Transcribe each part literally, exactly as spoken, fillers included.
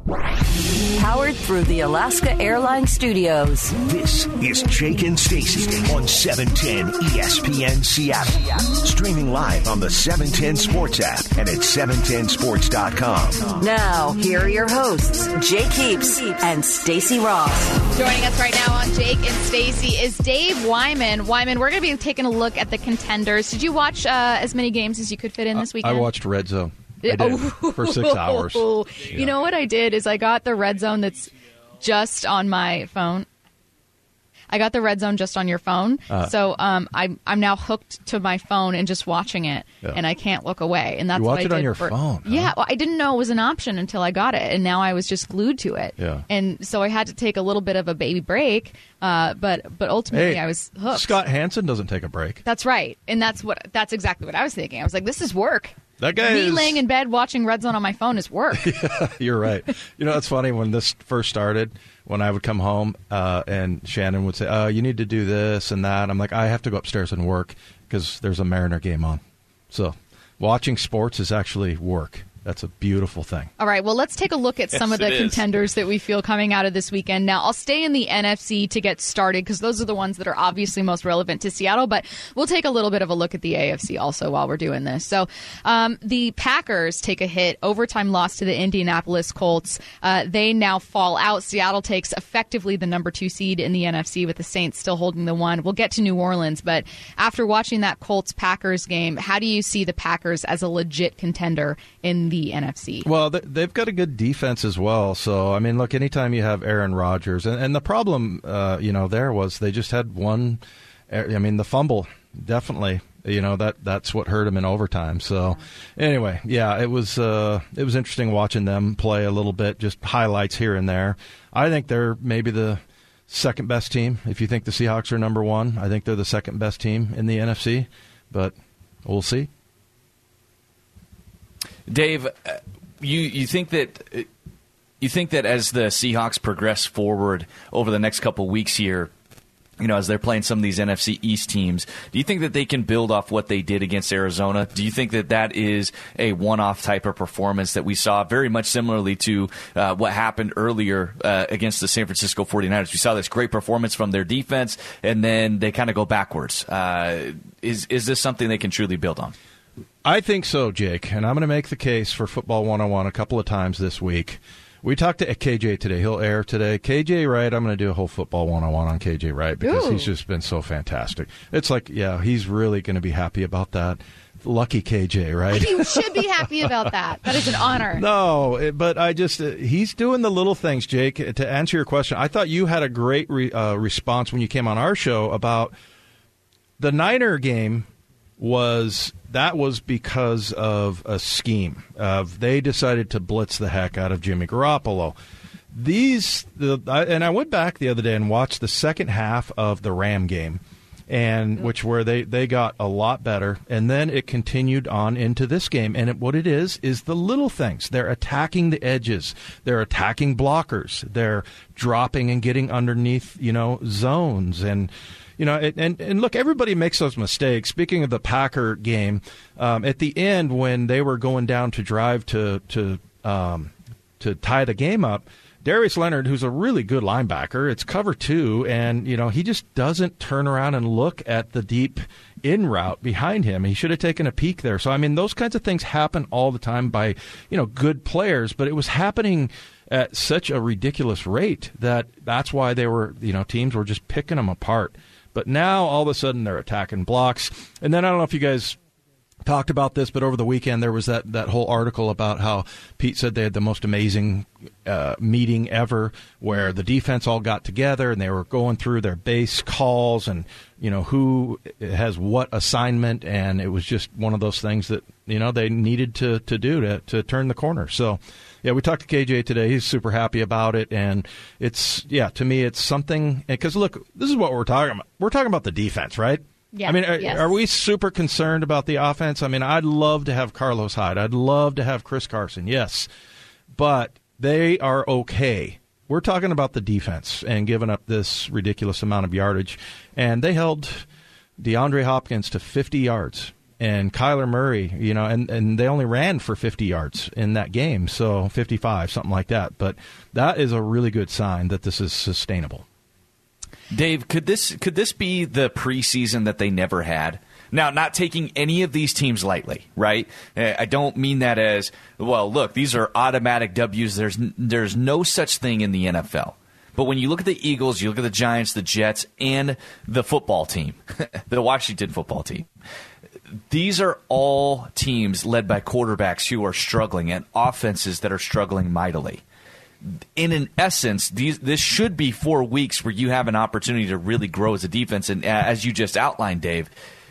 Powered through the Alaska Airlines Studios. This is Jake and Stacey on seven ten E S P N Seattle. Streaming live on the seven ten Sports app and at seven ten sports dot com. Now, here are your hosts, Jake Heaps and Stacey Ross. Joining us right now on Jake and Stacey is Dave Wyman. Wyman, we're going to be taking a look at the contenders. Did you watch uh, as many games as you could fit in this weekend? I watched Red Zone. I did, for six hours. You Yeah. know what I did is I got the Red Zone that's just on my phone. I got the Red Zone just on your phone. Uh, so um, I'm I'm now hooked to my phone and just watching it, yeah. and I can't look away. And that's you watch what I it did on your for, phone. Huh? Yeah, well, I didn't know it was an option until I got it, and now I was just glued to it. Yeah. And so I had to take a little bit of a baby break, uh, but but ultimately hey, I was hooked. Scott Hansen doesn't take a break. That's right, and that's what that's exactly what I was thinking. I was like, this is work. That guy Me is... laying in bed watching Red Zone on my phone is work. Yeah, you're right. You know, it's funny when this first started, when I would come home uh, and Shannon would say, oh, you need to do this and that. I'm like, I have to go upstairs and work because there's a Mariner game on. So watching sports is actually work. That's a beautiful thing. All right, well, let's take a look at some yes, of the it contenders is. that we feel coming out of this weekend. Now, I'll stay in the N F C to get started because those are the ones that are obviously most relevant to Seattle, but we'll take a little bit of a look at the A F C also while we're doing this. So um, the Packers take a hit, overtime loss to the Indianapolis Colts. Uh, they now fall out. Seattle takes effectively the number two seed in the N F C with the Saints still holding the one. We'll get to New Orleans, but after watching that Colts-Packers game, how do you see the Packers as a legit contender in the N F C? Well, they've got a good defense as well. So, I mean, look, anytime you have Aaron Rodgers, and, and the problem, uh, you know, there was they just had one, I mean, the fumble, definitely, you know, that that's what hurt him in overtime. So, anyway, yeah, it was uh, it was interesting watching them play a little bit, just highlights here and there. I think they're maybe the second best team. If you think the Seahawks are number one, I think they're the second best team in the N F C, but we'll see. Dave, you you think that you think that as the Seahawks progress forward over the next couple weeks here, you know, as they're playing some of these N F C East teams, do you think that they can build off what they did against Arizona? Do you think that that is a one-off type of performance that we saw very much similarly to uh, what happened earlier uh, against the San Francisco forty-niners? We saw this great performance from their defense, and then they kind of go backwards. Uh, is is this something they can truly build on? I think so, Jake, and I'm going to make the case for Football one oh one a couple of times this week. We talked to K J today. He'll air today. K J Wright, I'm going to do a whole Football one oh one on K J Wright because Ooh. he's just been so fantastic. It's like, yeah, he's really going to be happy about that. Lucky K J, right? You should be happy about that. That is an honor. No, but I just, uh, he's doing the little things, Jake. To answer your question, I thought you had a great re, uh, response when you came on our show about the Niner game. Was that was because of a scheme of they decided to blitz the heck out of Jimmy Garoppolo. These the I, and I went back the other day and watched the second half of the Ram game, and which where they, they got a lot better, and then it continued on into this game. And it, what it is is the little things. They're attacking the edges. They're attacking blockers. They're dropping and getting underneath, you know, zones and. You know, and, and look, everybody makes those mistakes. Speaking of the Packer game, um, at the end when they were going down to drive to to um, to tie the game up, Darius Leonard, who's a really good linebacker, it's cover two, and you know he just doesn't turn around and look at the deep in route behind him. He should have taken a peek there. So I mean, those kinds of things happen all the time by you know good players, but it was happening at such a ridiculous rate that that's why they were you know teams were just picking them apart. But now, all of a sudden, they're attacking blocks. And then I don't know if you guys talked about this, but over the weekend there was that, that whole article about how Pete said they had the most amazing uh, meeting ever where the defense all got together and they were going through their base calls and, you know, who has what assignment. And it was just one of those things that, you know, they needed to, to do to, to turn the corner. So, yeah, we talked to K J today. He's super happy about it. And it's, yeah, to me, it's something because, look, this is what we're talking about. We're talking about the defense, right? Yeah, I mean, are, yes. are we super concerned about the offense? I mean, I'd love to have Carlos Hyde. I'd love to have Chris Carson, yes. But they are okay. We're talking about the defense and giving up this ridiculous amount of yardage. And they held DeAndre Hopkins to fifty yards. and Kyler Murray, you know, and, and they only ran for fifty yards in that game, so fifty-five, something like that. But that is a really good sign that this is sustainable. Dave, could this could this be the preseason that they never had? Now, not taking any of these teams lightly, right? I don't mean that as, well, look, these are automatic W's. There's there's no such thing in the N F L. But when you look at the Eagles, you look at the Giants, the Jets, and the football team, the Washington football team, these are all teams led by quarterbacks who are struggling and offenses that are struggling mightily. In an essence, these, this should be four weeks where you have an opportunity to really grow as a defense. And as you just outlined, Dave,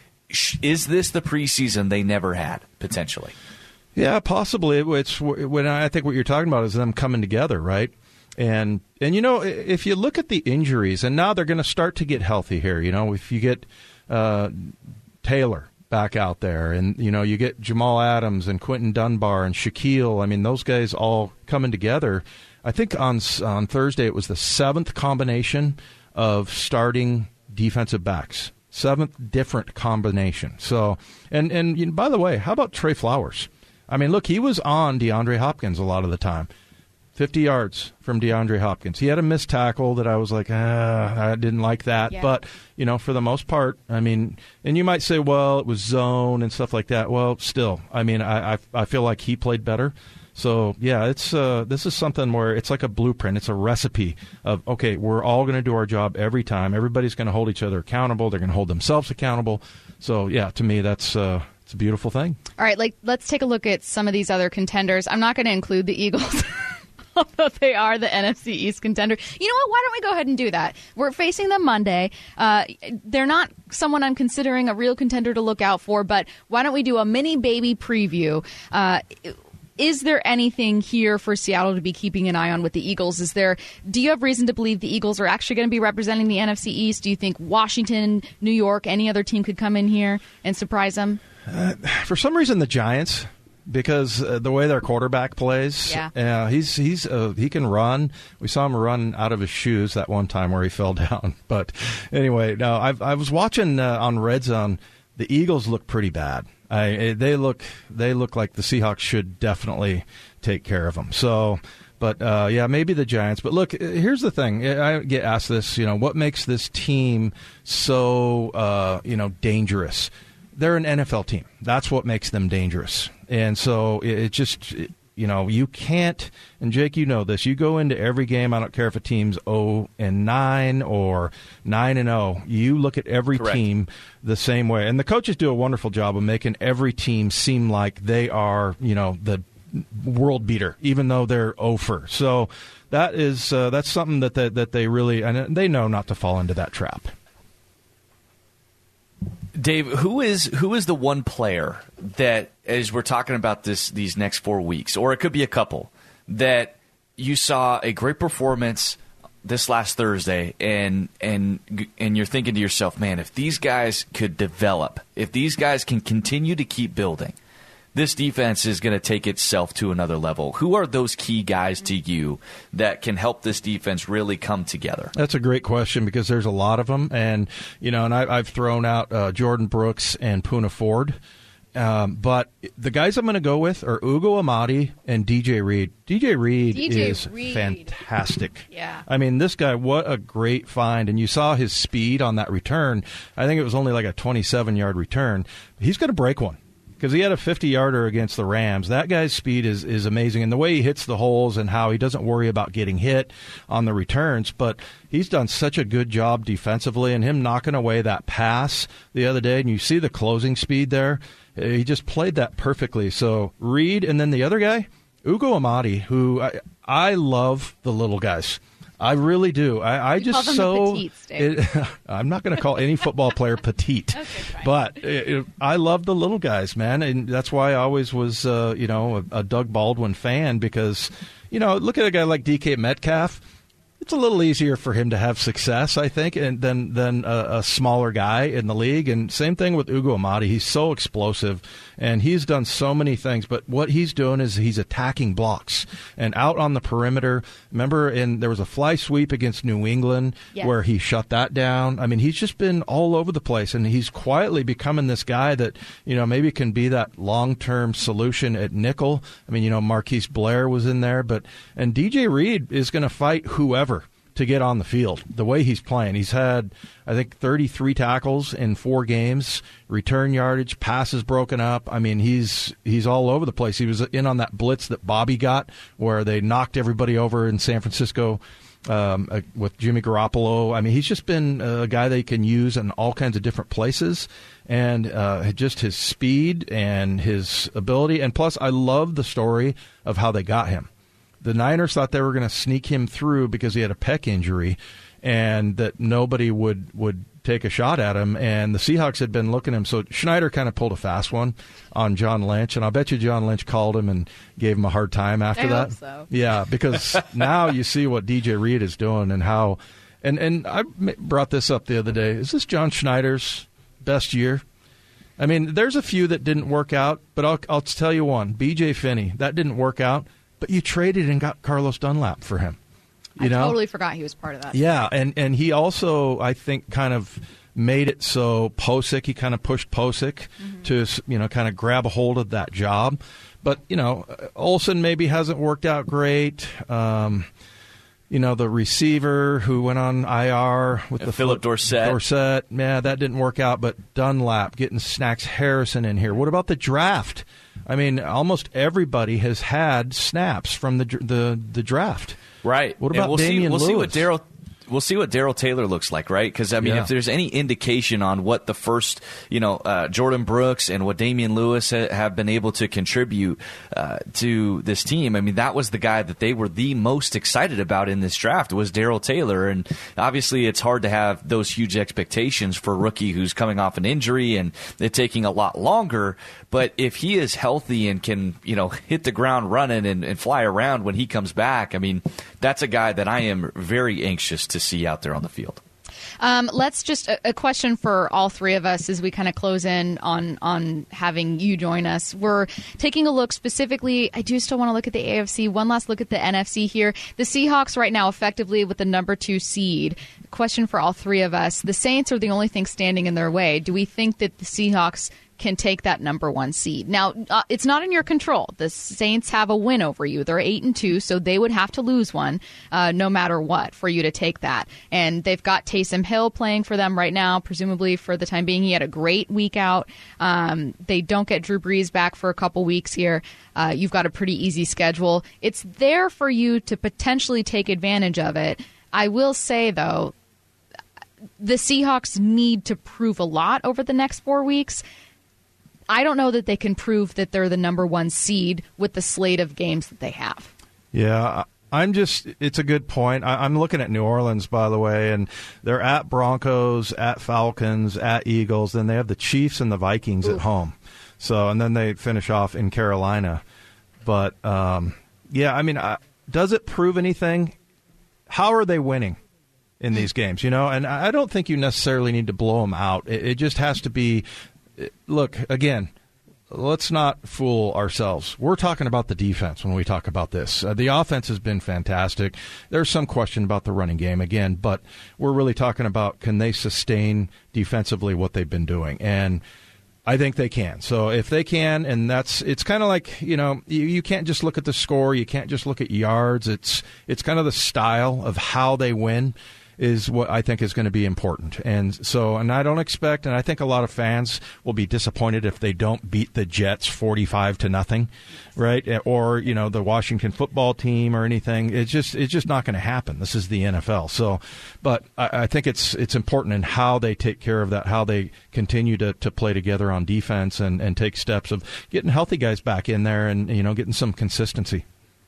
is this the preseason they never had, potentially? Yeah, possibly. It's when I think what you're talking about is them coming together, right? And, and you know, if you look at the injuries, and now they're going to start to get healthy here, you know, if you get uh, Taylor back out there, and, you know, you get Jamal Adams and Quentin Dunbar and Shaquille, I mean, those guys all coming together. I think on on Thursday it was the seventh combination of starting defensive backs. Seventh different combination. So, and, and you know, by the way, how about Trey Flowers? I mean, look, he was on DeAndre Hopkins a lot of the time. fifty yards from DeAndre Hopkins. He had a missed tackle that I was like, ah, I didn't like that. Yeah. But, you know, for the most part, I mean, and you might say, well, it was zone and stuff like that. Well, still, I mean, I I, I feel like he played better. So, yeah, it's uh, this is something where it's like a blueprint. It's a recipe of, okay, we're all going to do our job every time. Everybody's going to hold each other accountable. They're going to hold themselves accountable. So, yeah, to me, that's uh, it's a beautiful thing. All right, like let's take a look at some of these other contenders. I'm not going to include the Eagles, although they are the N F C East contender. You know what? Why don't we go ahead and do that? We're facing them Monday. Uh, they're not someone I'm considering a real contender to look out for, but why don't we do a mini baby preview? Uh Is there anything here for Seattle to be keeping an eye on with the Eagles? Is there? Do you have reason to believe the Eagles are actually going to be representing the N F C East? Do you think Washington, New York, any other team could come in here and surprise them? Uh, for some reason, the Giants, because uh, the way their quarterback plays, yeah, uh, he's he's uh, he can run. We saw him run out of his shoes that one time where he fell down. But anyway, no, I've, I was watching uh, on Red Zone. The Eagles look pretty bad. I, they look they look like the Seahawks should definitely take care of them. So, but uh, yeah, maybe the Giants. But look, here's the thing. I get asked this. You know, what makes this team so uh, you know dangerous? They're an N F L team. That's what makes them dangerous. And so it, it just. It, You know, you can't, and Jake, you know this, you go into every game, I don't care if a team's oh and nine or nine and oh, you look at every Correct. team the same way. And the coaches do a wonderful job of making every team seem like they are, you know, the world beater, even though they're oh for. So that is, uh, that's something that, that, that they really, and they know not to fall into that trap. Dave, who is who is the one player that, as we're talking about this these next four weeks, or it could be a couple, that you saw a great performance this last Thursday, and and and you're thinking to yourself, man, if these guys could develop, if these guys can continue to keep building, this defense is going to take itself to another level. Who are those key guys to you that can help this defense really come together? That's a great question because there's a lot of them. And, you know, and I, I've thrown out uh, Jordan Brooks and Poona Ford. Um, but the guys I'm going to go with are Ugo Amadi and D J Reed. D J Reed D J is Reed. fantastic. Yeah. I mean, this guy, what a great find. And you saw his speed on that return. I think it was only like a twenty-seven-yard return. He's going to break one. Because he had a fifty-yarder against the Rams. That guy's speed is, is amazing. And the way he hits the holes and how he doesn't worry about getting hit on the returns. But he's done such a good job defensively. And him knocking away that pass the other day, and you see the closing speed there, he just played that perfectly. So Reed, and then the other guy, Ugo Amadi, who I, I love the little guys. I really do. I, I you just call them so. the petites, Dave. It, I'm not going to call any football player petite, okay, fine. but it, it, I love the little guys, man, and that's why I always was, uh, you know, a, a Doug Baldwin fan because, you know, look at a guy like D K Metcalf. it's a little easier for him to have success, I think, and than than a, a smaller guy in the league. And same thing with Ugo Amadi. He's so explosive, and he's done so many things. But what he's doing is he's attacking blocks and out on the perimeter. Remember, in there was a fly sweep against New England yes. where he shut that down. I mean, he's just been all over the place, and he's quietly becoming this guy that, you know, maybe can be that long-term solution at nickel. I mean, you know, Marquise Blair was in there, but and D J Reed is going to fight whoever to get on the field. The way he's playing, he's had, I think, thirty-three tackles in four games, return yardage, passes broken up. I mean, he's he's all over the place. He was in on that blitz that Bobby got where they knocked everybody over in San Francisco um, uh, with Jimmy Garoppolo. I mean, he's just been a guy they can use in all kinds of different places. And uh, just his speed and his ability. And plus, I love the story of how they got him. The Niners thought they were going to sneak him through because he had a pec injury and that nobody would, would take a shot at him. And the Seahawks had been looking at him. So Schneider kind of pulled a fast one on John Lynch. And I'll bet you John Lynch called him and gave him a hard time after I that. hope so. Yeah, because now you see what D J Reed is doing and how. And, and I brought this up the other day. Is this John Schneider's best year? I mean, there's a few that didn't work out, but I'll, I'll tell you one. B J Finney, that didn't work out. But you traded and got Carlos Dunlap for him. You I know? totally forgot he was part of that. Yeah, and, and he also, I think, kind of made it so Posick, he kind of pushed Posick mm-hmm. to, you know, kind of grab a hold of that job. But, you know, Olsen maybe hasn't worked out great. Um, you know, the receiver who went on I R with and the Philip Dorsett. Dorsett, yeah, that didn't work out. But Dunlap, getting Snacks Harrison in here. What about the draft? I mean, almost everybody has had snaps from the the, the draft. Right. What about and we'll Damian see, we'll Lewis? see what Daryl We'll see what Darrell Taylor looks like, right? Because, I mean, yeah. if there's any indication on what the first, you know, uh, Jordan Brooks and what Damian Lewis ha- have been able to contribute uh, to this team, I mean, that was the guy that they were the most excited about in this draft was Darrell Taylor. And obviously it's hard to have those huge expectations for a rookie who's coming off an injury and it taking a lot longer. But if he is healthy and can, you know, hit the ground running and, and fly around when he comes back, I mean, that's a guy that I am very anxious to see out there on the field. Um, let's just a, a question for all three of us as we kind of close in on on having you join us. We're taking a look specifically. I do still want to look at the A F C. One last look at the N F C here. The Seahawks right now effectively with the number two seed. Question for all three of us. The Saints are the only thing standing in their way. Do we think that the Seahawks can take that number one seed? Now, uh, it's not in your control. The Saints have a win over you. They're eight and two, so they would have to lose one, uh, no matter what, for you to take that. And they've got Taysom Hill playing for them right now, presumably for the time being. He had a great week out. Um, they don't get Drew Brees back for a couple weeks here. Uh, you've got a pretty easy schedule. It's there for you to potentially take advantage of it. I will say, though, the Seahawks need to prove a lot over the next four weeks. I don't know that they can prove that they're the number one seed with the slate of games that they have. Yeah, I'm just, it's a good point. I, I'm looking at New Orleans, by the way, and they're at Broncos, at Falcons, at Eagles. Then they have the Chiefs and the Vikings Oof. at home. So, and then they finish off in Carolina. But, um, yeah, I mean, uh, does it prove anything? How are they winning in these games? You know, and I don't think you necessarily need to blow them out. It, it just has to be. Look, again, let's not fool ourselves. We're talking about the defense when we talk about this. Uh, the offense has been fantastic. There's some question about the running game, again, but we're really talking about can they sustain defensively what they've been doing. And I think they can. So if they can, and that's it's kind of like, you know, you, you can't just look at the score. You can't just look at yards. It's it's kind of the style of how they win is what I think is going to be important. And so, and I don't expect, and I think a lot of fans will be disappointed if they don't beat the Jets forty-five to nothing, right? Or, you know, the Washington football team or anything. It's just, it's just not going to happen. This is the N F L. So, but I, I think it's, it's important in how they take care of that, how they continue to, to play together on defense and, and take steps of getting healthy guys back in there and, you know, getting some consistency.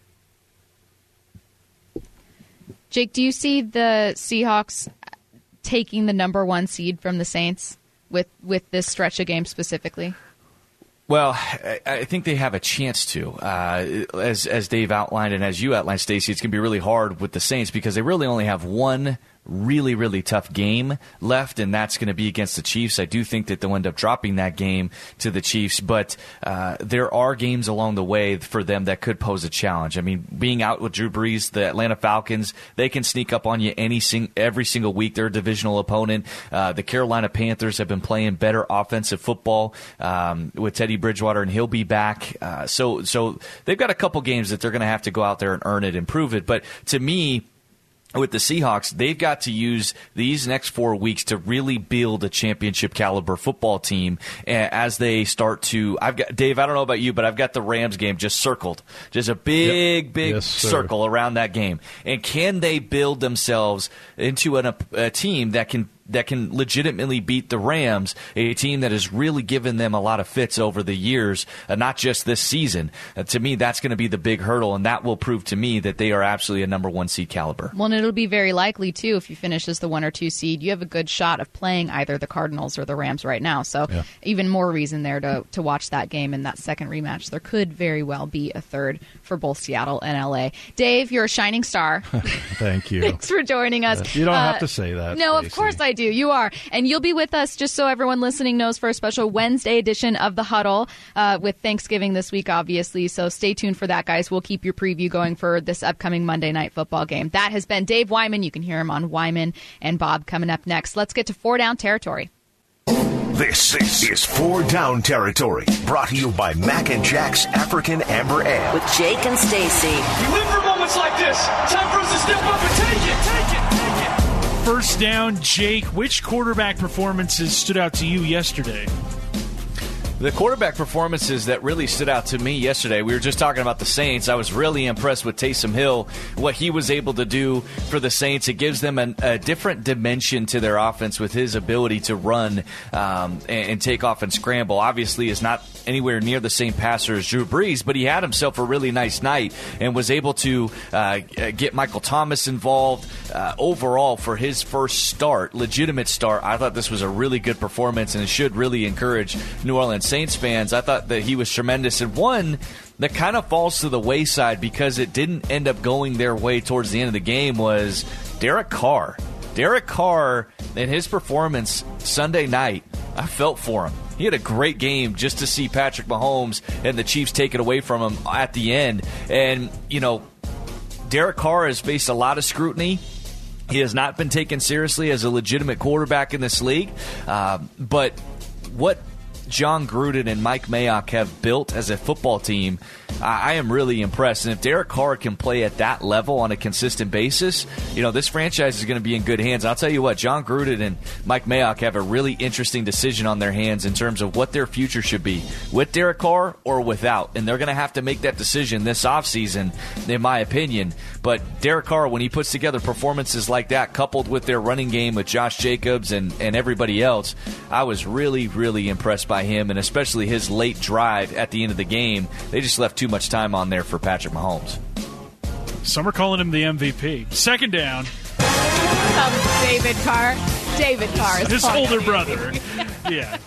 Jake, do you see the Seahawks taking the number one seed from the Saints with, with this stretch of games specifically? Well, I, I think they have a chance to. Uh, as as Dave outlined and as you outlined, Stacey, it's going to be really hard with the Saints because they really only have one really, really tough game left, and that's going to be against the Chiefs. I do think that they'll end up dropping that game to the Chiefs, but uh, there are games along the way for them that could pose a challenge. I mean, being out with Drew Brees, the Atlanta Falcons, they can sneak up on you any sing- every single week. They're a divisional opponent. Uh, the Carolina Panthers have been playing better offensive football um, with Teddy Bridgewater, and he'll be back. Uh, so, so they've got a couple games that they're going to have to go out there and earn it and prove it. But to me, with the Seahawks, they've got to use these next four weeks to really build a championship caliber football team as they start to. I've got Dave. I don't know about you, but I've got the Rams game just circled, just a big, yep. big yes, circle sir. around that game. And can they build themselves into an, a, a team that can? that can legitimately beat the Rams, a team that has really given them a lot of fits over the years, uh, not just this season. Uh, to me, that's going to be the big hurdle, and that will prove to me that they are absolutely a number one seed caliber. Well, and it'll be very likely, too, if you finish as the one or two seed, you have a good shot of playing either the Cardinals or the Rams right now. So yeah. even more reason there to, to watch that game in that second rematch. There could very well be a third for both Seattle and L A. Dave, you're a shining star. Thank you. Thanks for joining us. You don't uh, have to say that. No, Stacey. Of course I do. You are. And you'll be with us, just so everyone listening knows, for a special Wednesday edition of The Huddle uh, with Thanksgiving this week, obviously. So stay tuned for that, guys. We'll keep your preview going for this upcoming Monday Night Football game. That has been Dave Wyman. You can hear him on Wyman and Bob coming up next. Let's get to Four Down Territory. This, this is Four Down Territory, brought to you by Mac and Jack's African Amber Ale. With Jake and Stacey. You live for moments like this. Time for us to step up and take it, take it, take it. First down, Jake, which quarterback performances stood out to you yesterday? The quarterback performances that really stood out to me yesterday, we were just talking about the Saints. I was really impressed with Taysom Hill, what he was able to do for the Saints. It gives them an, a different dimension to their offense with his ability to run um, and, and take off and scramble. Obviously, is not anywhere near the same passer as Drew Brees, but he had himself a really nice night and was able to uh, get Michael Thomas involved. Uh, overall, for his first start, legitimate start, I thought this was a really good performance, and it should really encourage New Orleans Saints fans. I thought that he was tremendous, and one that kind of falls to the wayside because it didn't end up going their way towards the end of the game was Derek Carr. Derek Carr and his performance Sunday night, I felt for him. He had a great game just to see Patrick Mahomes and the Chiefs take it away from him at the end. And, you know, Derek Carr has faced a lot of scrutiny. He has not been taken seriously as a legitimate quarterback in this league. Uh, but what John Gruden and Mike Mayock have built as a football team, I, I am really impressed. And if Derek Carr can play at that level on a consistent basis, you know, this franchise is going to be in good hands. I'll tell you what, John Gruden and Mike Mayock have a really interesting decision on their hands in terms of what their future should be, with Derek Carr or without. And they're going to have to make that decision this offseason, in my opinion. But Derek Carr, when he puts together performances like that, coupled with their running game with Josh Jacobs and, and everybody else, I was really, really impressed by him, and especially his late drive at the end of the game. They just left too much time on there for Patrick Mahomes. Some are calling him the M V P. Second down. Um, David Carr. David Carr is his fun. older brother. Yeah.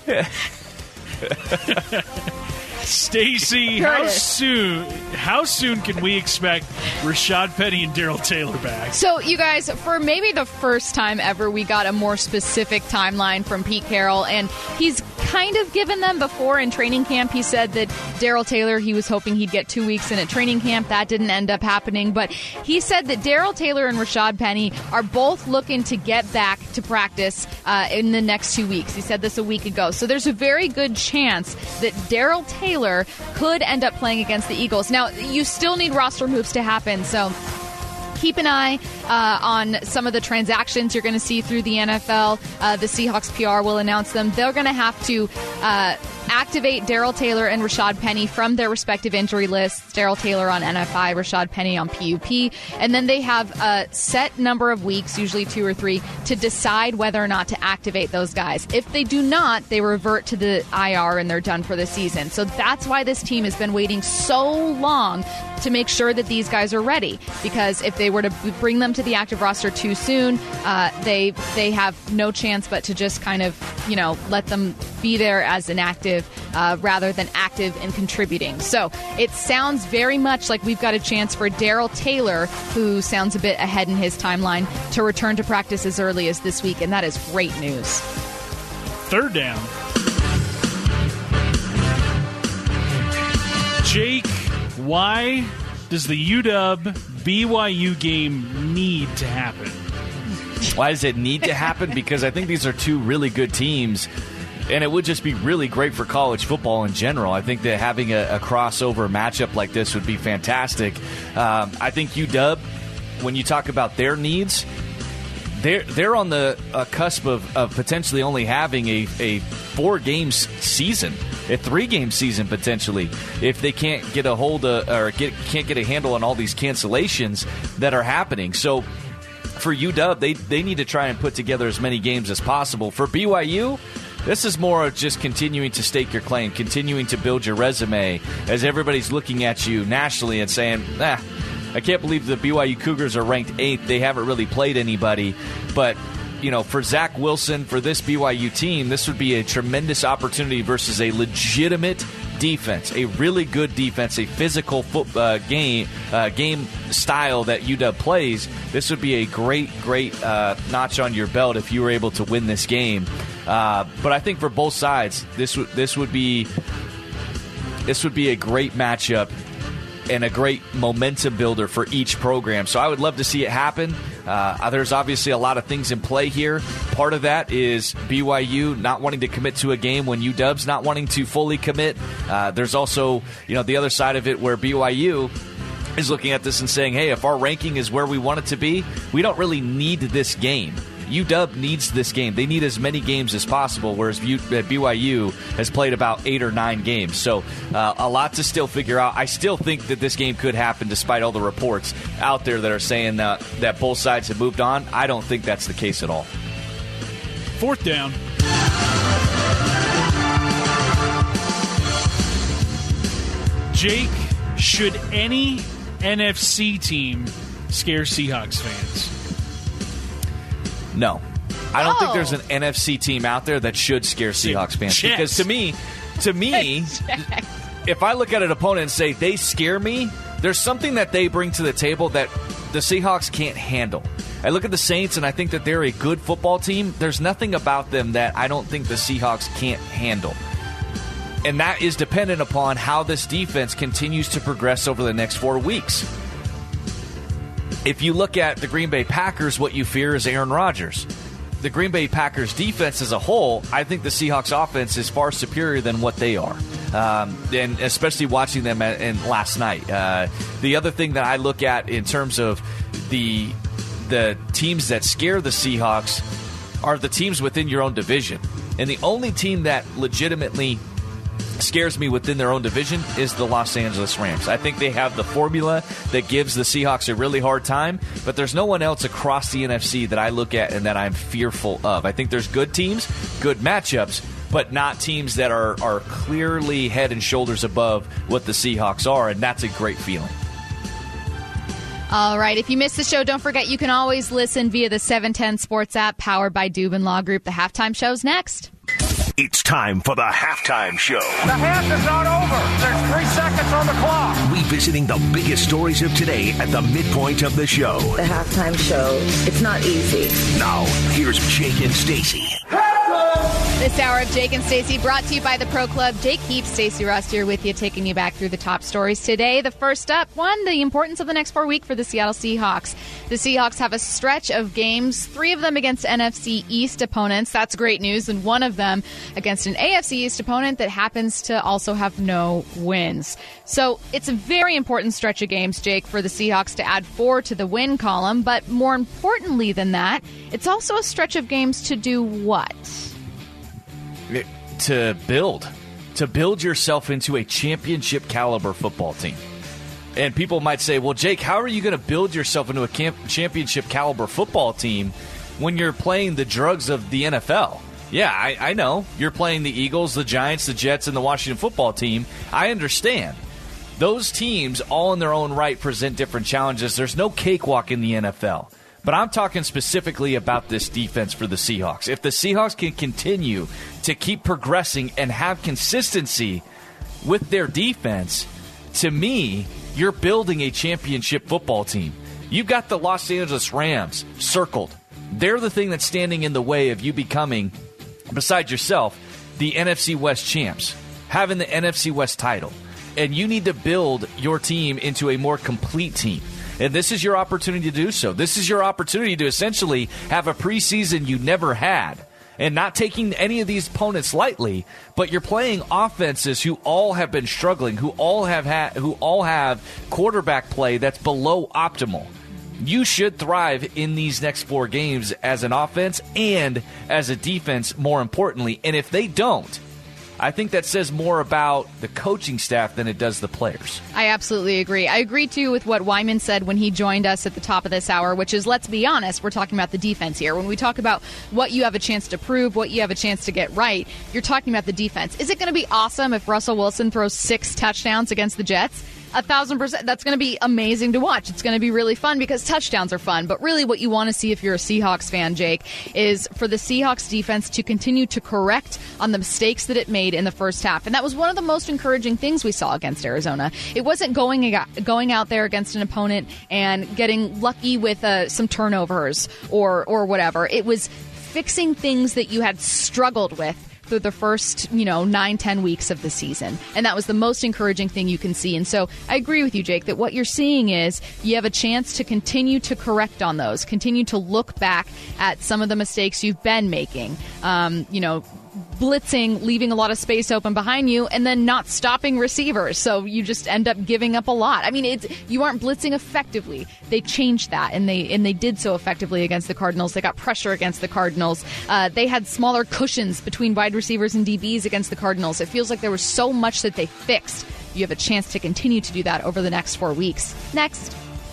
Stacey, how soon how soon can we expect Rashad Penny and Darrell Taylor back? So, you guys, for maybe the first time ever, we got a more specific timeline from Pete Carroll, and he's kind of given them before in training camp. He said that Darrell Taylor, he was hoping he'd get two weeks in at training camp. That didn't end up happening, but he said that Darrell Taylor and Rashad Penny are both looking to get back to practice uh, in the next two weeks. He said this a week ago. So there's a very good chance that Darrell Taylor could end up playing against the Eagles. Now, you still need roster moves to happen, so keep an eye uh, on some of the transactions you're going to see through the N F L. Uh, the Seahawks P R will announce them. They're going to have to uh, activate Darrell Taylor and Rashad Penny from their respective injury lists. Darrell Taylor on N F I, Rashad Penny on P U P. And then they have a set number of weeks, usually two or three, to decide whether or not to activate those guys. If they do not, they revert to the I R and they're done for the season. So that's why this team has been waiting so long to make sure that these guys are ready. Because if they were to bring them to the active roster too soon, uh, they they have no chance but to just kind of, you know, let them be there as inactive uh, rather than active and contributing. So it sounds very much like we've got a chance for Darrell Taylor, who sounds a bit ahead in his timeline, to return to practice as early as this week, and that is great news. Third down. Jake, why does the U W B Y U game need to happen? Why does it need to happen? Because I think these are two really good teams, and it would just be really great for college football in general. I think that having a, a crossover matchup like this would be fantastic. Um, I think U W, when you talk about their needs, they're, they're on the uh, cusp of, of potentially only having a, a four-game season. A three-game season potentially, if they can't get a hold of or get can't get a handle on all these cancellations that are happening. So for U W, they they need to try and put together as many games as possible. For B Y U, this is more of just continuing to stake your claim, continuing to build your resume as everybody's looking at you nationally and saying, "Ah, I can't believe the B Y U Cougars are ranked eighth. They haven't really played anybody, but." You know, for Zach Wilson, for this B Y U team, this would be a tremendous opportunity versus a legitimate defense, a really good defense, a physical foot, uh, game uh, game style that U W plays. This would be a great, great uh, notch on your belt if you were able to win this game. Uh, but I think for both sides, this would this would be this would be a great matchup and a great momentum builder for each program. So I would love to see it happen. Uh, there's obviously a lot of things in play here. Part of that is B Y U not wanting to commit to a game when U W's not wanting to fully commit. Uh, there's also, you know, the other side of it where B Y U is looking at this and saying, hey, if our ranking is where we want it to be, we don't really need this game. U W needs this game. They need as many games as possible, whereas B Y U has played about eight or nine games. So uh, a lot to still figure out. I still think that this game could happen despite all the reports out there that are saying that, that both sides have moved on. I don't think that's the case at all. Fourth down. Jake, should any N F C team scare Seahawks fans? No. I don't oh. think there's an N F C team out there that should scare Seahawks fans. Check. Because to me, to me, if I look at an opponent and say they scare me, there's something that they bring to the table that the Seahawks can't handle. I look at the Saints and I think that they're a good football team. There's nothing about them that I don't think the Seahawks can't handle. And that is dependent upon how this defense continues to progress over the next four weeks. If you look at the Green Bay Packers, what you fear is Aaron Rodgers. The Green Bay Packers defense as a whole, I think the Seahawks offense is far superior than what they are. Um, and especially watching them at, in last night. Uh, the other thing that I look at in terms of the the teams that scare the Seahawks are the teams within your own division. And the only team that legitimately scares me within their own division is the Los Angeles Rams. I think they have the formula that gives the Seahawks a really hard time, but there's no one else across the N F C that I look at and that I'm fearful of. I think there's good teams, good matchups, but not teams that are, are clearly head and shoulders above what the Seahawks are, and that's a great feeling. All right. If you missed the show, don't forget you can always listen via the seven ten Sports app powered by Dubin Law Group. The halftime show's next. It's time for the halftime show. The half is not over. There's three seconds on the clock. Revisiting the biggest stories of today at the midpoint of the show. The halftime show. It's not easy. Now, here's Jake and Stacey. This hour of Jake and Stacey brought to you by the Pro Club. Jake Heaps, Stacey Ross here with you, taking you back through the top stories today. The first up, one, the importance of the next four weeks for the Seattle Seahawks. The Seahawks have a stretch of games, three of them against N F C East opponents. That's great news. And one of them against an A F C East opponent that happens to also have no wins. So it's a very important stretch of games, Jake, for the Seahawks to add four to the win column. But more importantly than that, it's also a stretch of games to do what? To build. To build yourself into a championship caliber football team. And people might say, well, Jake, how are you going to build yourself into a camp- championship caliber football team when you're playing the drugs of the N F L? Yeah, I, I know. You're playing the Eagles, the Giants, the Jets, and the Washington football team. I understand. Those teams, all in their own right, present different challenges. There's no cakewalk in the N F L. But I'm talking specifically about this defense for the Seahawks. If the Seahawks can continue to keep progressing and have consistency with their defense, to me, you're building a championship football team. You've got the Los Angeles Rams circled. They're the thing that's standing in the way of you becoming, besides yourself, the N F C West champs, having the N F C West title. And you need to build your team into a more complete team. And this is your opportunity to do so. This is your opportunity to essentially have a preseason you never had. And not taking any of these opponents lightly, but you're playing offenses who all have been struggling, who all have ha- who all have quarterback play that's below optimal. You should thrive in these next four games as an offense and as a defense, more importantly. And if they don't, I think that says more about the coaching staff than it does the players. I absolutely agree. I agree, too, with what Wyman said when he joined us at the top of this hour, which is, let's be honest, we're talking about the defense here. When we talk about what you have a chance to prove, what you have a chance to get right, you're talking about the defense. Is it going to be awesome if Russell Wilson throws six touchdowns against the Jets? A thousand percent. That's going to be amazing to watch. It's going to be really fun because touchdowns are fun. But really what you want to see if you're a Seahawks fan, Jake, is for the Seahawks defense to continue to correct on the mistakes that it made in the first half. And that was one of the most encouraging things we saw against Arizona. It wasn't going going out there against an opponent and getting lucky with uh, some turnovers or or whatever. It was fixing things that you had struggled with through the first, you know, nine, ten weeks of the season. And that was the most encouraging thing you can see. And so I agree with you, Jake, that what you're seeing is you have a chance to continue to correct on those, continue to look back at some of the mistakes you've been making, um, you know, blitzing, leaving a lot of space open behind you, and then not stopping receivers. So you just end up giving up a lot. I mean, it's, you aren't blitzing effectively. They changed that, and they and they did so effectively against the Cardinals. They got pressure against the Cardinals. Uh, they had smaller cushions between wide receivers and D Bs against the Cardinals. It feels like there was so much that they fixed. You have a chance to continue to do that over the next four weeks. Next.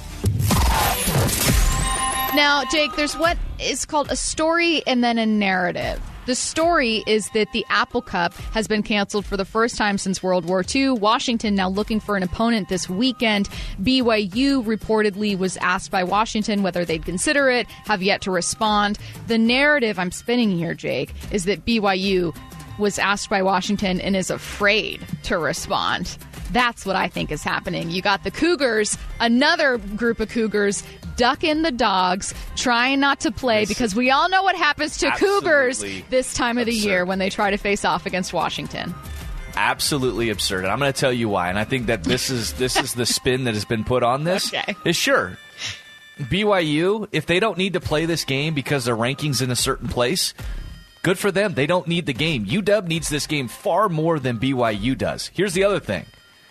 Now, Jake, there's what is called a story and then a narrative. The story is that the Apple Cup has been canceled for the first time since World War Two. Washington now looking for an opponent this weekend. B Y U reportedly was asked by Washington whether they'd consider it, have yet to respond. The narrative I'm spinning here, Jake, is that B Y U was asked by Washington and is afraid to respond. That's what I think is happening. You got the Cougars, another group of Cougars, ducking the dogs, trying not to play this because we all know what happens to Cougars this time of the absurd. year when they try to face off against Washington. Absolutely absurd. And I'm going to tell you why. And I think that this is this is the spin that has been put on this. Okay. Is sure. B Y U, if they don't need to play this game because their ranking's in a certain place, good for them. They don't need the game. U W needs this game far more than B Y U does. Here's the other thing.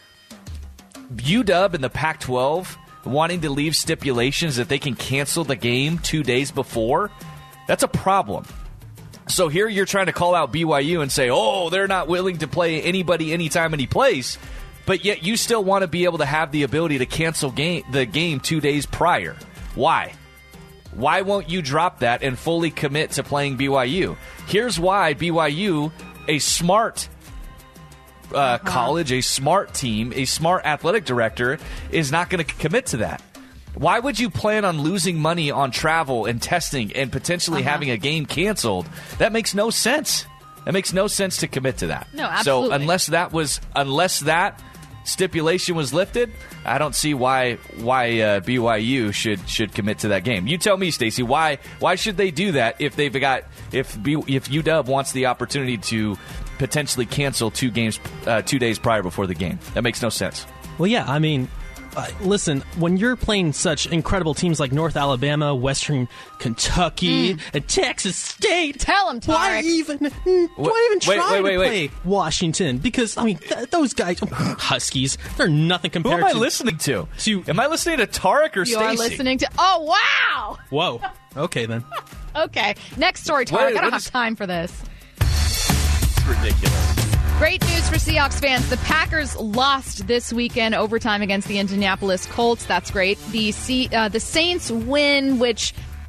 U W and the Pac twelve wanting to leave stipulations that they can cancel the game two days before, that's a problem. So here you're trying to call out B Y U and say, oh, they're not willing to play anybody, anytime, any place, but yet you still want to be able to have the ability to cancel game, the game two days prior. Why? Why won't you drop that and fully commit to playing B Y U? Here's why B Y U, a smart Uh, uh-huh. college, a smart team, a smart athletic director is not going to commit to that. Why would you plan on losing money on travel and testing and potentially uh-huh. having a game canceled? That makes no sense. That makes no sense to commit to that. No, absolutely. So unless that was unless that stipulation was lifted, I don't see why why uh, B Y U should should commit to that game. You tell me, Stacey, why why should they do that if they've got if B, if U W wants the opportunity to potentially cancel two games uh, two days prior before the game? That makes no sense. Well, yeah, I mean, uh, listen, when you're playing such incredible teams like North Alabama, Western Kentucky, mm. and Texas State, tell them, Tarek. Why even? Mm, why even try wait, wait, wait, to play wait. Washington? Because I mean, th- those guys, Huskies, they're nothing compared. Who am I to, listeing to? to? Am I listening to Tarek or you Stacey? You are listening to. Oh wow! Whoa. Okay then. Okay, next story, Tarek. Wait, I don't have is... time for this. It's ridiculous. Great news for Seahawks fans. The Packers lost this weekend overtime against the Indianapolis Colts. That's great. The C- uh, the Saints win, which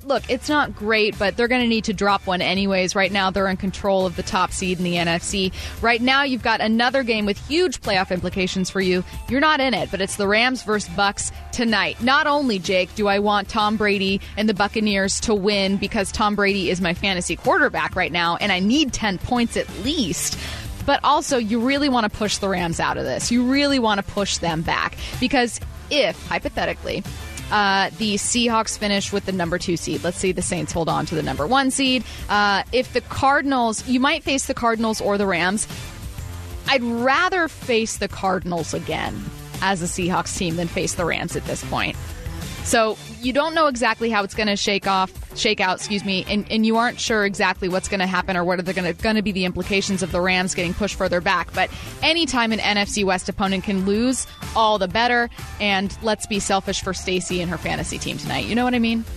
look, it's not great, but they're going to need to drop one anyways. Right now, they're in control of the top seed in the N F C. Right now, you've got another game with huge playoff implications for you. You're not in it, but it's the Rams versus Bucks tonight. Not only, Jake, do I want Tom Brady and the Buccaneers to win because Tom Brady is my fantasy quarterback right now, and I need ten points at least, but also you really want to push the Rams out of this. You really want to push them back because if, hypothetically, Uh, the Seahawks finish with the number two seed. Let's see the Saints hold on to the number one seed. Uh, if the Cardinals, you might face the Cardinals or the Rams. I'd rather face the Cardinals again as a Seahawks team than face the Rams at this point. So you don't know exactly how it's going to shake off, shake out, excuse me, and, and you aren't sure exactly what's going to happen or what are going to going to be the implications of the Rams getting pushed further back. But anytime an N F C West opponent can lose, all the better. And let's be selfish for Stacey and her fantasy team tonight. You know what I mean?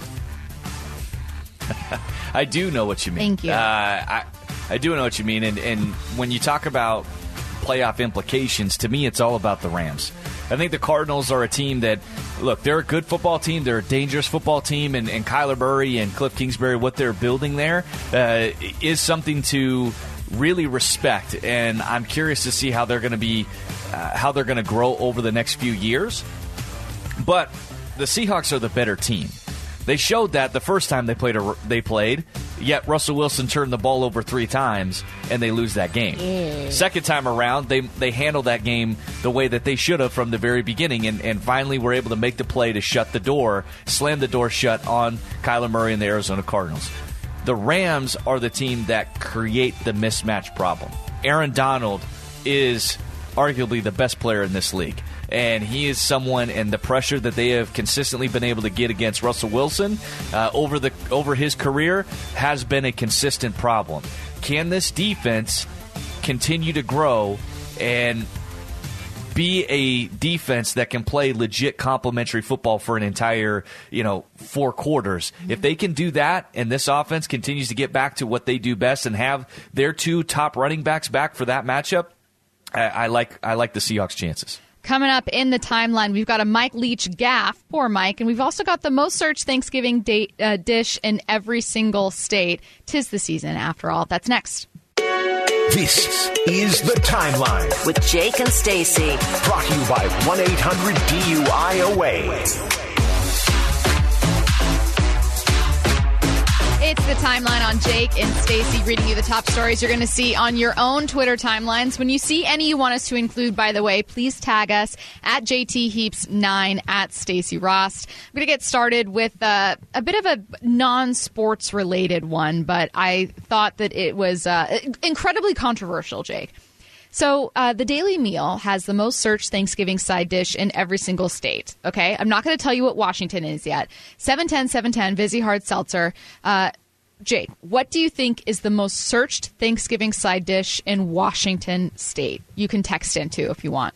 I do know what you mean. Thank you. Uh, I I do know what you mean, and and when you talk about playoff implications, to me, it's all about the Rams. I think the Cardinals are a team that, look, they're a good football team. They're a dangerous football team, and, and Kyler Murray and Cliff Kingsbury, what they're building there, uh, is something to really respect. And I'm curious to see how they're going to be, uh, how they're going to grow over the next few years. But the Seahawks are the better team. They showed that the first time they played, a, they played, yet Russell Wilson turned the ball over three times, and they lose that game. Mm. Second time around, they they handled that game the way that they should have from the very beginning, and, and finally were able to make the play to shut the door, slam the door shut on Kyler Murray and the Arizona Cardinals. The Rams are the team that create the mismatch problem. Aaron Donald is arguably the best player in this league. And he is someone, and the pressure that they have consistently been able to get against Russell Wilson uh, over the over his career has been a consistent problem. Can this defense continue to grow and be a defense that can play legit complementary football for an entire, you know, four quarters? If they can do that, and this offense continues to get back to what they do best and have their two top running backs back for that matchup, I, I like I like the Seahawks' chances. Coming up in the timeline, we've got a Mike Leach gaffe, poor Mike, and we've also got the most searched Thanksgiving date, uh, dish in every single state. 'Tis the season, after all. That's next. This is The Timeline with Jake and Stacey. Brought to you by one eight hundred D U I O A. It's The Timeline on Jake and Stacey, reading you the top stories you're going to see on your own Twitter timelines. When you see any you want us to include, by the way, please tag us at J T Heaps nine, at Stacey Rost. I'm going to get started with uh, a bit of a non-sports related one, but I thought that it was uh, incredibly controversial, Jake. So uh, the Daily Meal has the most searched Thanksgiving side dish in every single state. Okay, I'm not going to tell you what Washington is yet. seven ten, seven ten, Vizzy Hard Seltzer. Uh, Jake, what do you think is the most searched Thanksgiving side dish in Washington State? You can text in too if you want.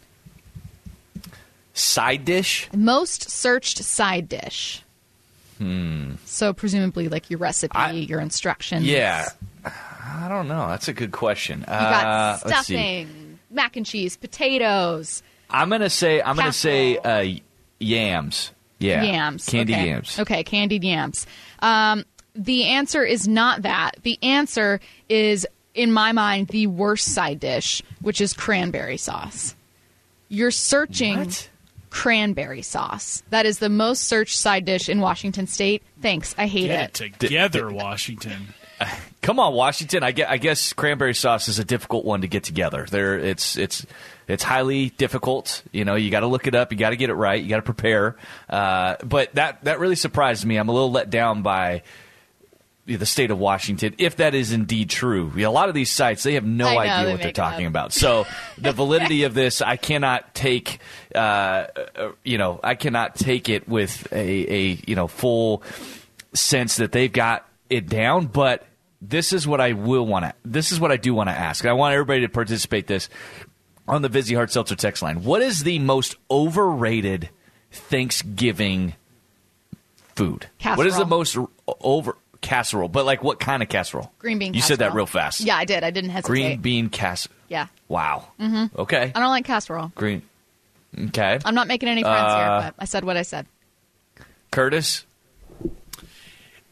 Side dish? Most searched side dish. Hmm. So presumably like your recipe, I, your instructions. Yeah. I don't know. That's a good question. You got uh, stuffing, mac and cheese, potatoes. I'm gonna say. I'm gonna say uh, yams. Yeah, yams. Candied okay. yams. Okay, candied yams. Um, the answer is not that. The answer is, in my mind, the worst side dish, which is cranberry sauce. You're searching what? Cranberry sauce. That is the most searched side dish in Washington State. Thanks. I hate Get it. it together, Washington. Come on, Washington. I guess, I guess cranberry sauce is a difficult one to get together. There, it's it's it's highly difficult. You know, you got to look it up. You got to get it right. You got to prepare. Uh, but that that really surprised me. I'm a little let down by the state of Washington, if that is indeed true. A lot of these sites, they have no know, idea they what they're talking up. about. So the validity of this, I cannot take. Uh, you know, I cannot take it with a, a you know full sense that they've got it down, but this is what I will want to. This is what I do want to ask. And I want everybody to participate this on the Vizzy Hard Seltzer text line. What is the most overrated Thanksgiving food? Casserole. What is the most over casserole? But like, what kind of casserole? Green bean. You casserole. said that real fast. Yeah, I did. I didn't hesitate. Green bean casserole. Yeah. Wow. Mm-hmm. Okay. I don't like casserole. Green. Okay. I'm not making any friends Uh, here, but I said what I said. Curtis.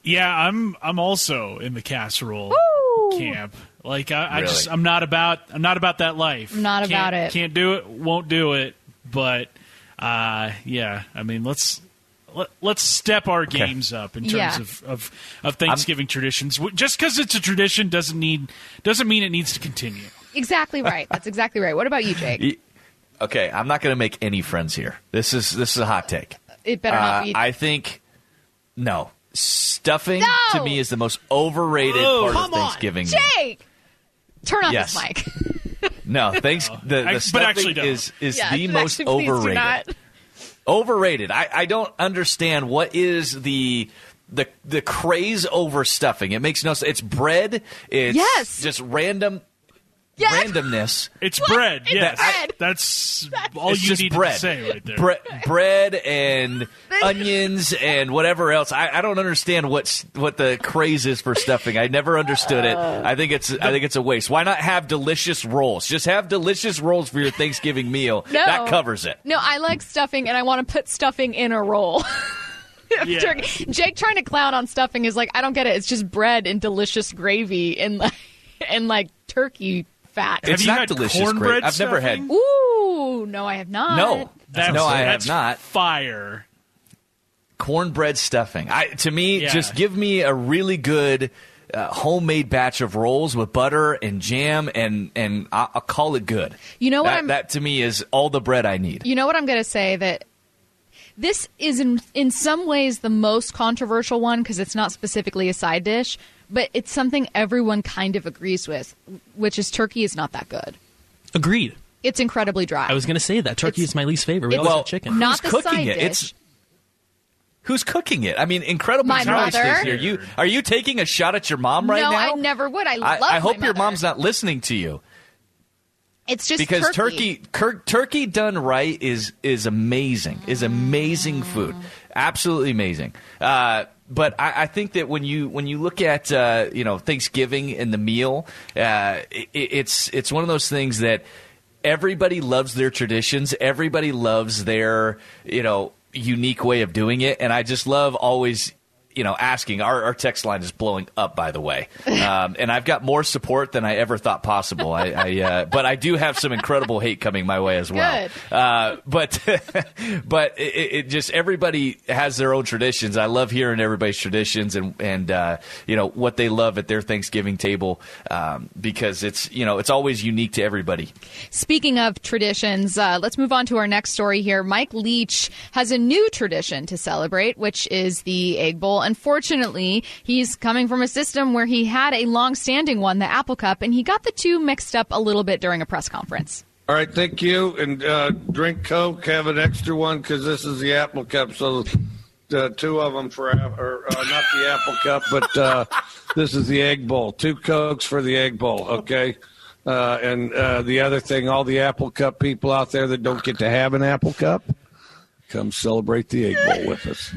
Yeah, I'm I'm also in the casserole Woo! camp. Like I, I Really? just I'm not about I'm not about that life. I'm not Can't- about it. Can't do it. Won't do it. But uh, yeah, I mean let's let, let's step our games up in terms Yeah. of, of of Thanksgiving traditions. W- Just because it's a tradition doesn't need doesn't mean it needs to continue. Exactly right. That's exactly right. What about you, Jake? Y- Okay, I'm not going to make any friends here. This is this is a hot take. It better not Uh, be. I think no stuffing No! to me is the most overrated Oh, part of come on. Thanksgiving. Jake, turn off Yes. this mic. No, thanks. The, the I- but stuffing actually don't. is is Yeah, the most actually, please do overrated. not. Overrated. I, I don't understand what is the the the craze over stuffing. It makes no sense. It's bread. It's Yes. just random Yes. randomness. It's What? bread. It's Yes, bread. that's all It's you just need bread. to say right there. Bre- bread and onions and whatever else. I, I don't understand what's what the craze is for stuffing. I never understood it. I think it's I think it's a waste. Why not have delicious rolls? Just have delicious rolls for your Thanksgiving meal. No. That covers it. No, I like stuffing, and I want to put stuffing in a roll. Yeah. Turkey- Jake trying to clown on stuffing is like, I don't get it. It's just bread and delicious gravy and like, and like turkey fat. Have It's you not had delicious cornbread gravy. I've never had- stuffing? Ooh, no, I have not. No. That's, No, I have that's not. Fire. Cornbread stuffing. I to me, Yeah. just give me a really good uh, homemade batch of rolls with butter and jam, and and I'll, I'll call it good. You know what That, I'm- that to me is all the bread I need. You know what I'm going to say? That this is in, in some ways the most controversial one because it's not specifically a side dish, but it's something everyone kind of agrees with, which is turkey is not that good. Agreed. It's incredibly dry. I was going to say that. Turkey It's- is my least favorite. We it's- always Well, have chicken. Not Who's the cooking side it? dish. It's who's cooking it? I mean, incredible My choice mother. here. You are you taking a shot at your mom right no, now? I never would. I love. I, I hope my your mother. mom's not listening to you. It's just Because turkey. turkey, cur- turkey done right is is amazing. Is amazing food, absolutely amazing. Uh, but I, I think that when you when you look at uh, you know Thanksgiving and the meal, uh, it, it's it's one of those things that everybody loves their traditions. Everybody loves their you know unique way of doing it, and I just love always. You know, asking. Our, our text line is blowing up, by the way, um, and I've got more support than I ever thought possible. I, I uh, but I do have some incredible hate coming my way as well. Good. Uh, but but it, it just everybody has their own traditions. I love hearing everybody's traditions and and uh, you know what they love at their Thanksgiving table um, because it's you know it's always unique to everybody. Speaking of traditions, uh, let's move on to our next story here. Mike Leach has a new tradition to celebrate, which is the Egg Bowl. Unfortunately, he's coming from a system where he had a long-standing one, the Apple Cup, and he got the two mixed up a little bit during a press conference. All right, thank you. And uh, drink Coke, have an extra one because this is the Apple Cup. So uh, two of them for, or uh, not the Apple Cup, but uh, this is the Egg Bowl. Two Cokes for the Egg Bowl, okay? Uh, and uh, the other thing, all the Apple Cup people out there that don't get to have an Apple Cup, come celebrate the Egg Bowl with us.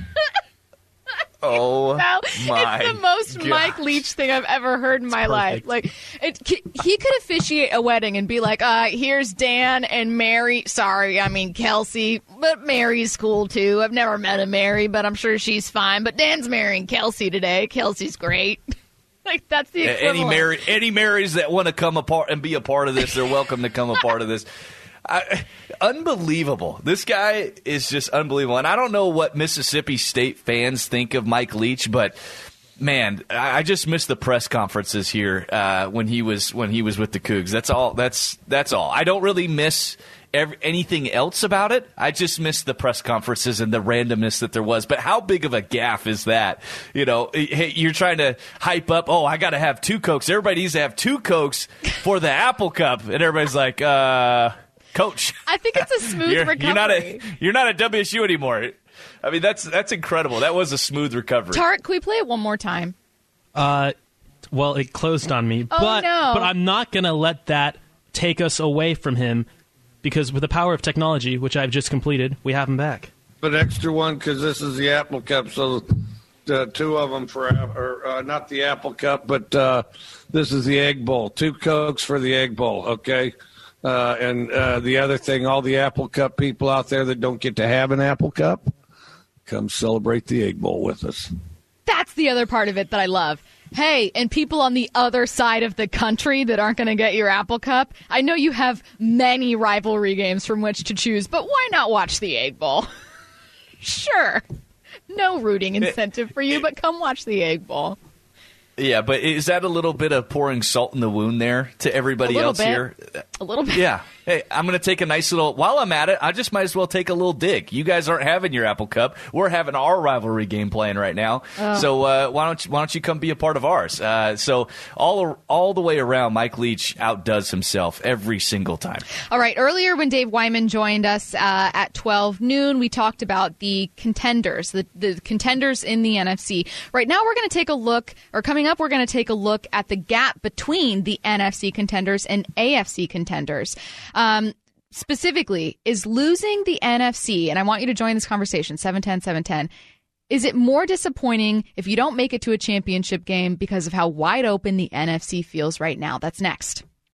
Oh Now, my! it's the most gosh. Mike Leach thing I've ever heard in my life. Like, it, he could officiate a wedding and be like, uh, "Here's Dan and Mary. Sorry, I mean Kelsey, but Mary's cool too. I've never met a Mary, but I'm sure she's fine. But Dan's marrying Kelsey today. Kelsey's great." Like that's the equivalent. Any Mary, any Marys that want to come apart and be a part of this, they're welcome to come a part of this. I, unbelievable. This guy is just unbelievable. And I don't know what Mississippi State fans think of Mike Leach, but man, I, I just missed the press conferences here uh, when he was when he was with the Cougs. That's all. That's that's all. I don't really miss every, anything else about it. I just miss the press conferences and the randomness that there was. But how big of a gaffe is that? You know, hey, you're trying to hype up. Oh, I got to have two Cokes. Everybody needs to have two Cokes for the Apple Cup, and everybody's like, uh. Coach, I think it's a smooth you're, recovery. You're not a you're not at W S U anymore. I mean, that's that's incredible. That was a smooth recovery. Tart, can we play it one more time? Uh, well, it closed on me, Oh, but no. but I'm not gonna let that take us away from him because with the power of technology, which I've just completed, we have him back. An extra one because this is the Apple Cup. So uh, two of them for, or uh, not the Apple Cup, but uh, this is the Egg Bowl. Two Cokes for the Egg Bowl, okay? Uh, and uh, the other thing, all the Apple Cup people out there that don't get to have an Apple Cup, come celebrate the Egg Bowl with us. That's that's the other part of it that I love. Hey, and people on the other side of the country that aren't going to get your Apple Cup, I know you have many rivalry games from which to choose, but why not watch the Egg Bowl? Sure. No rooting incentive for you, but come watch the Egg Bowl. Yeah, but is that a little bit of pouring salt in the wound there to everybody else bit. here? A little bit. Yeah. Hey, I'm going to take a nice little, while I'm at it, I just might as well take a little dig. You guys aren't having your Apple Cup. We're having our rivalry game playing right now. Oh. So uh, why don't you, why don't you come be a part of ours? Uh, so all all the way around, Mike Leach outdoes himself every single time. All right. Earlier when Dave Wyman joined us uh, at twelve noon, we talked about the contenders, the, the contenders in the N F C. Right now we're going to take a look, or coming up, we're going to take a look at the gap between the N F C contenders and A F C contenders. Um, specifically, is losing the N F C, and I want you to join this conversation, seven ten, seven ten, is it more disappointing if you don't make it to a championship game because of how wide open the N F C feels right now? That's next.